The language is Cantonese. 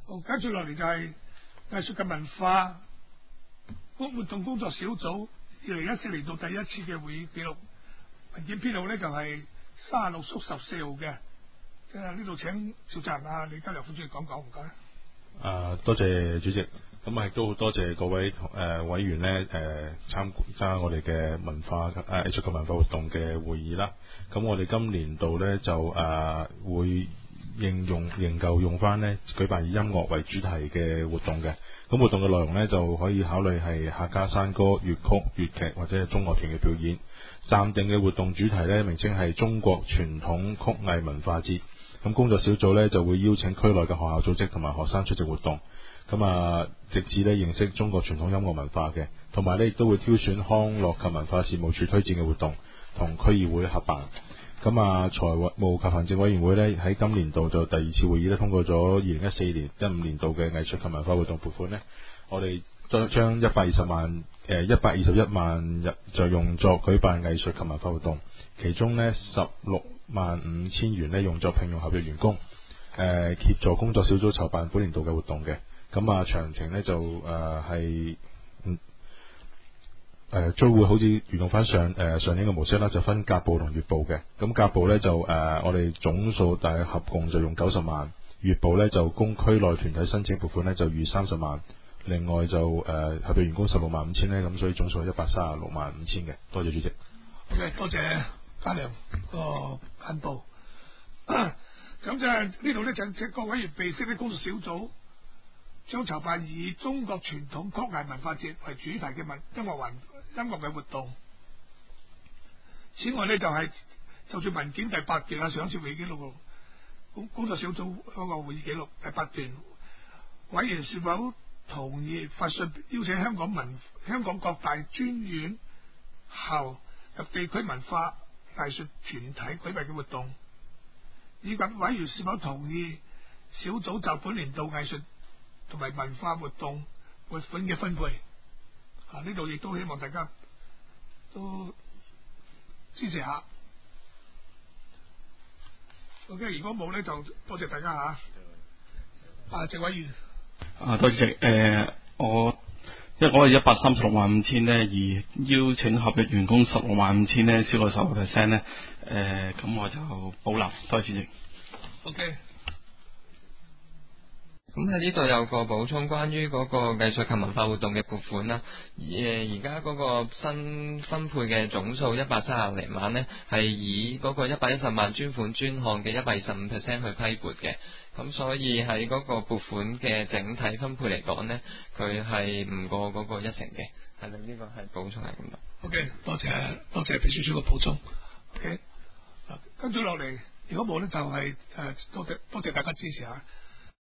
好，跟住落嚟就係藝術及文化活動工作小組2014年度第一次嘅會議記錄，文件編號咧就係36/14號嘅。即係呢度請召集人李家良副主席講講，唔該。 多謝主席，咁亦都好多謝各位委員咧參加我哋嘅文化藝術及文化活動嘅會議啦。咁我哋今年度咧就會仍舊用翻咧舉辦以音樂為主題嘅活動嘅。咁活動嘅內容咧就可以考慮係客家山歌、粵曲、粵劇或者係中樂團嘅表演。暫定嘅活動主題咧名稱係中國傳統曲藝文化節。咁工作小組咧就會邀請區內嘅學校組織同埋學生出席活動，咁直至咧認識中國傳統音樂文化嘅，同埋咧亦都會挑選康樂及文化事務處推薦嘅活動，同區議會合辦。咁財務及行政委員會咧喺今年度就第二次會議咧通過咗2014年15年度嘅藝術及文化活動撥款咧，我哋將121萬就用作舉辦藝術及文化活動，其中呢165000元呢用作聘用合約員工，協助工作小組籌辦本年度嘅活動嘅。咁詳情呢就將會好似沿用翻上年嘅模式啦，就分甲部同乙部嘅。咁甲部呢就我哋總數大概合共就用90萬，乙部呢就供區內團體申請撥款呢就預30萬。另外就合約員工165000呢，咁所以總數係1365000嘅。多謝主席。 OK， 多謝家良個簡報。咁就係呢度咧，就請各委員備悉啲工作小組將籌辦以中國傳統曲藝文化節為主題嘅音樂嘅活動。此外呢，就住文件第8段上次會議記錄工作小組嗰個會議記錄第8段，委員是否同意發信邀請香港各大專院校及地區文化藝術團體舉辦嘅活動，以及委員是否同意小組就本年度藝術同埋文化活動撥款嘅分配。呢度亦都希望大家都支持下。OK， 如果冇呢，就多謝大家嚇。謝委員。 多謝因為我係1365000呢，而邀請合約員工165000呢，少過10% 呢，咁我就保留。多謝主席。 OK。 咁喺呢度有個補充，關於嗰個藝術及文化活動嘅撥款啦。而家嗰個新分配嘅總數130零萬呢，係以嗰個110萬專款專項嘅125% 去批撥嘅。咁所以喺嗰個撥款嘅整體分配嚟講呢，佢係唔過嗰個1成嘅。係啦，呢個係補充係咁啦。 OK， 多謝秘書長嘅補充。OK， 跟住落嚟，如果冇呢，就係多謝大家支持下。